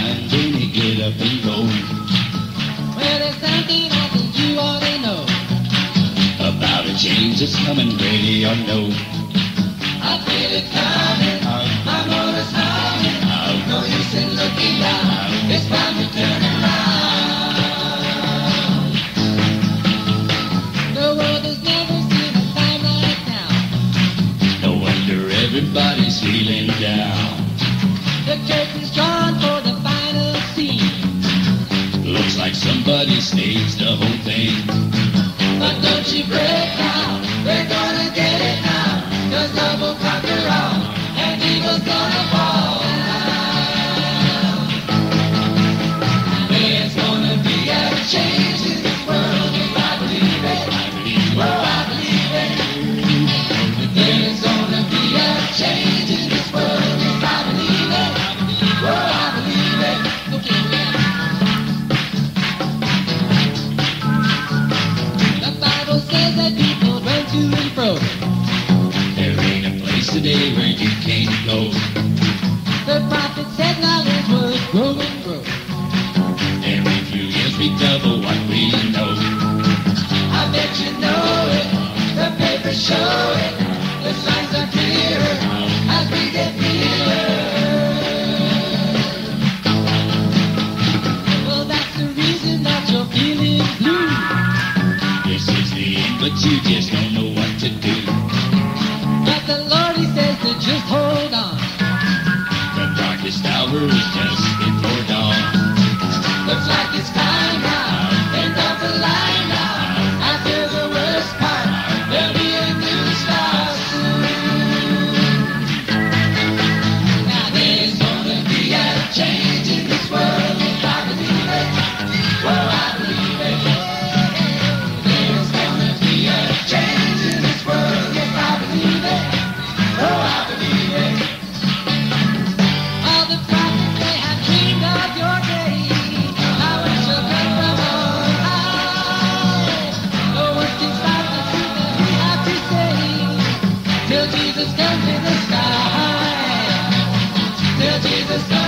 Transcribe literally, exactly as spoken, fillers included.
times only get up and go. Well, there's something I think you ought to know About a change that's coming, ready or no. I feel it coming, I'm gonna stop it. No use in looking down, it's time to turn around. The world has never seen a time like now. No wonder everybody's feeling down. The curtain's drawn for the final scene. Looks like somebody staged the whole thing. But don't you break down, we're gonna get it now. 'Cause love will conquer all, and evil's gonna fall. There's gonna be a change in this world, if I believe it. I believe Oh, I believe it. There's gonna be a change in this world, if I believe it. Oh, I believe it. Okay, the Bible says that people run to and fro. there ain't a place today where you can't go. The prophet said knowledge would grow and grow. Every few years we double what we know. I bet you know it, the papers show it. The signs are clearer as we get nearer. Well, that's the reason that you're feeling blue. This is the end, but you just don't know what to do. But the Lord, He says to just hold on. The darkest hour is just before dawn. Looks like it's time now, end of the line now. After the worst part, there'll be a new start soon. Now there's gonna be a change in this world, if I believe it. Oh, I believe it. There's gonna be a change in this world, if I believe it. Oh, I believe it. All the prophets, they have dreamed of your day. How it shall come from on high. No one can stop the truth that we have to say. Till Jesus comes in the sky. Till Jesus comes.